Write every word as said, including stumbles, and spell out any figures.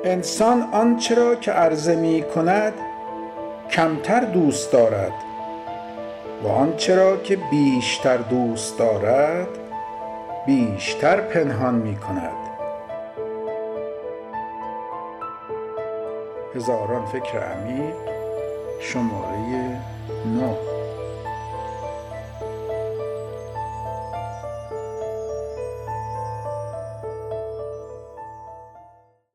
انسان آنچه را که عرضه می کند کمتر دوست دارد و آنچه را که بیشتر دوست دارد بیشتر پنهان می کند. هزاران فکر عمیق، شماره